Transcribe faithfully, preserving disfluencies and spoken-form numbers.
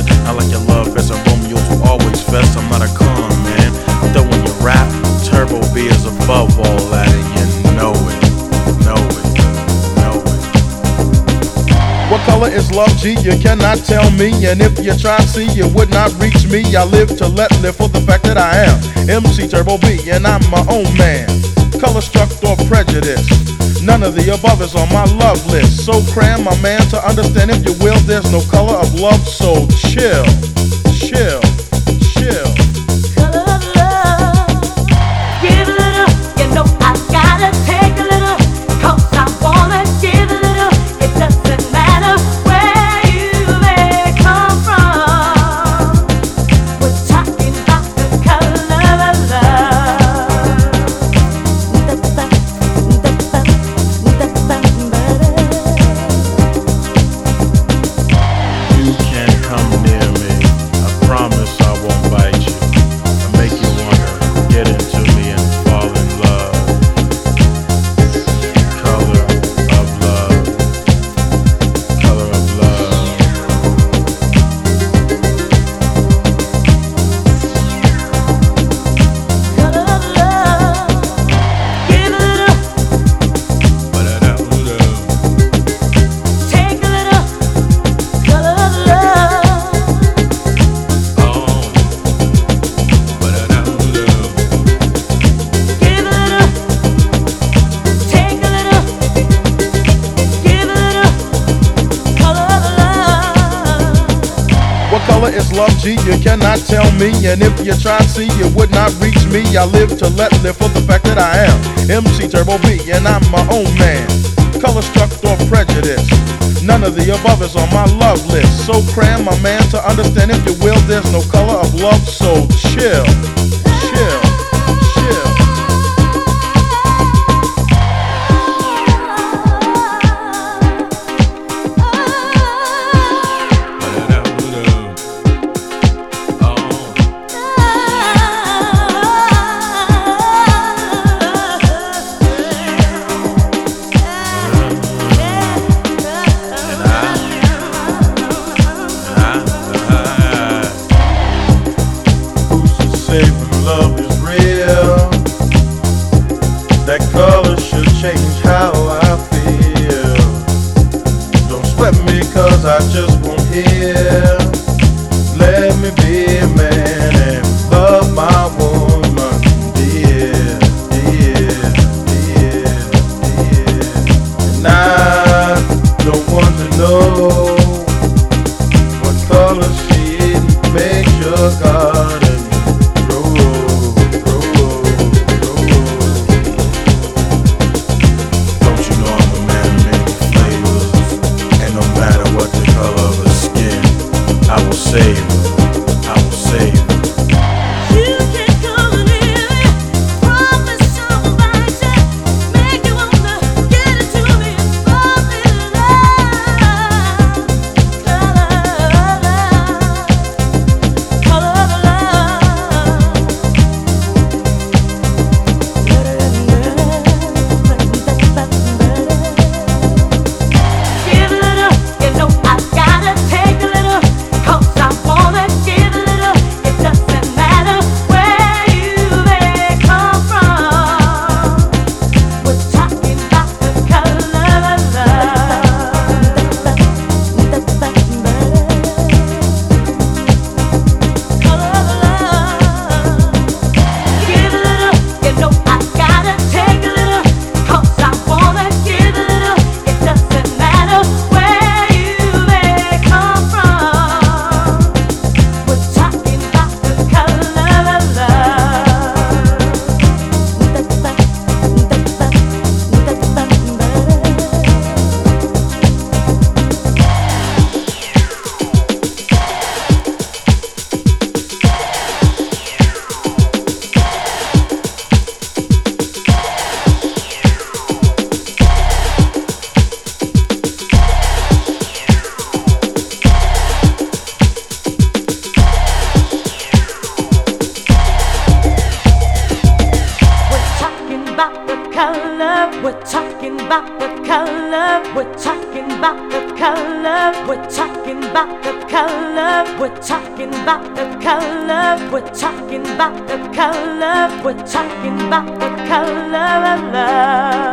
best. I like your love as a Romeo to always fest. I'm not a con man, though when you rap, Turbo B is above all that, and you know it, know it, know it. What color is love, G? You cannot tell me, and if you try to see, you would not reach me. I live to let live for the fact that I am M C Turbo B, and I'm my own man. Color struck or prejudice, none of the above is on my love list. So cram, my man, to understand if you will, there's no color of love, so chill, chill, chill. Color of love, give a little, you know I gotta take a little, 'cause I wanna give a little. It doesn't matter where you may come from. We're talking about the color of love. You can come near me, I promise I won't bite you. I make you wanna get into me and fall in love. Color of love, color of love. Color of love, give a little, take a little. Color of love, give a little, take a little, give a little. Color of love. What color is love, G? You cannot tell me, and if you try to see, you would not reach me. I live to let live for the fact that I am M C Turbo B, and I'm my own man. Color struck or prejudice, none of the above is on my love list. So cram, my man, to understand if you will, there's no color of love, so chill, chill, chill. Who's to say when love is real? That color should change how I feel. Don't sweat me 'cause I just won't hear. Let me be a man and love my woman, dear, dear, dear, dear. And I don't want to know what color shade makes your garden grow, grow, grow. Don't you know I'm a man of many flavors, and no matter what the color of her skin, I will save her, I will save her. You can come near me, promise I won't bite you, make you wanna get into me and fall in love. Color of love, color of love. Give a little, you know I gotta take a little, 'cause I wanna give a little. It doesn't matter where you may come from. We're talking about the color of love. Color of love. Give a little, you know I gotta take a little, 'cause I wanna give a little. It doesn't matter where you may come from. We're talking about the color of love. We're talking about the color. We're talking about the color. We're talking about the color. We're talking about the color. We're talking about the color. We're talking about the color of love.